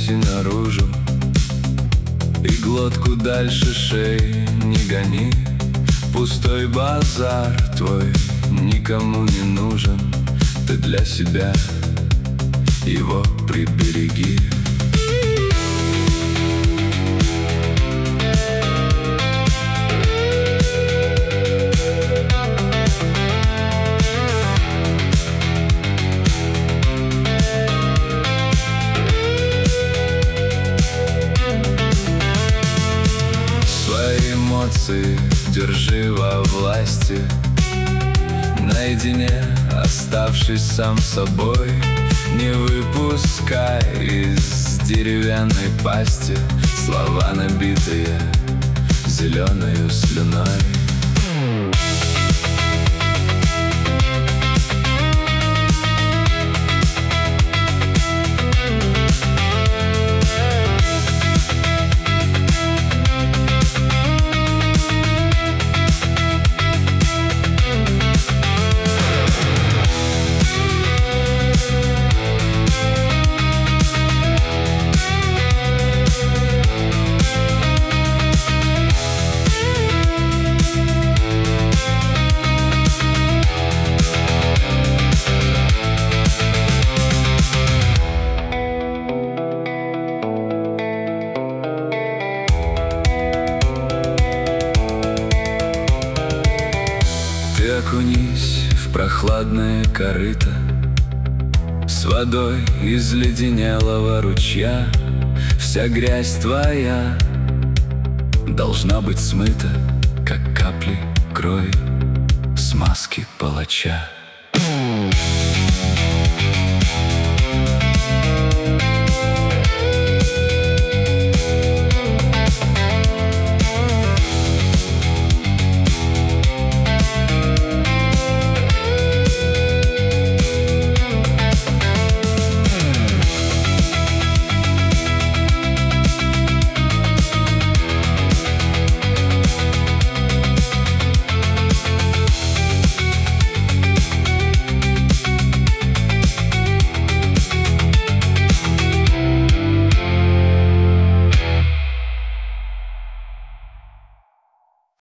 выйти наружу и глотку дальше шеи не гони. Пустой базар твой никому не нужен, ты для себя его прибереги. Свои эмоции держи во власти, наедине оставшись сам собой. Не выпускай из деревянной пасти слова, набитые зеленою слюной. Ты окунись в прохладное корыто с водой из леденелого ручья. Вся грязь твоя должна быть смыта, как капли крови с маски палача.